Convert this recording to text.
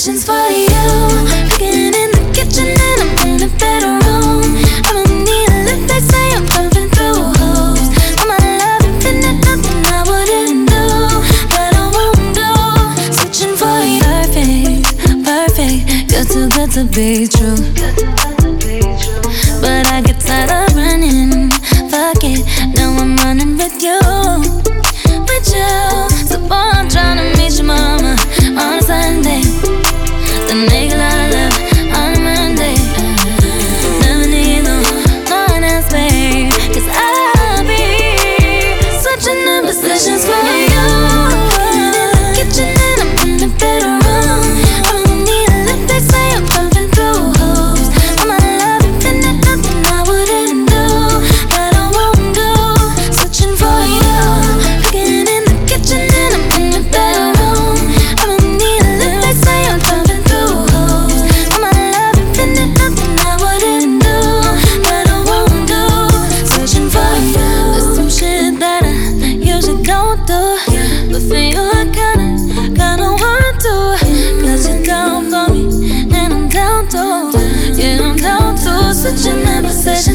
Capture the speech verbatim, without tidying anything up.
positions for you. Cooking in the kitchen and I'm in the bedroom. I don't need a lift, they say I'm pumping through holes. All my love infinite, nothing I wouldn't do, that I won't do. Searching for you, perfect, perfect, you're too good to be true. But I get tired of running, fuck it, now I'm running with you, with you. So boy, I'm tryna meet your mama on a Sunday, then make a lot of love on a Monday. Never need no, no one else, babe, cause I'll be switching the positions for you. In the kitchen and I'm in the bedroom. I don't need a lift, they say I'm pumping through holes. All my love infinite, nothing I wouldn't do, that I won't do. Searching for you, cooking in the kitchen and I'm in the bedroom. I don't need a lift, they say I'm pumping through holes. All my love infinite, nothing I wouldn't do, that I won't do. Searching for you. There's some shit that I usually don't do, but for you I kinda, kinda want to. Cause you're down for me and I'm down too. Yeah, I'm down too. Switching my position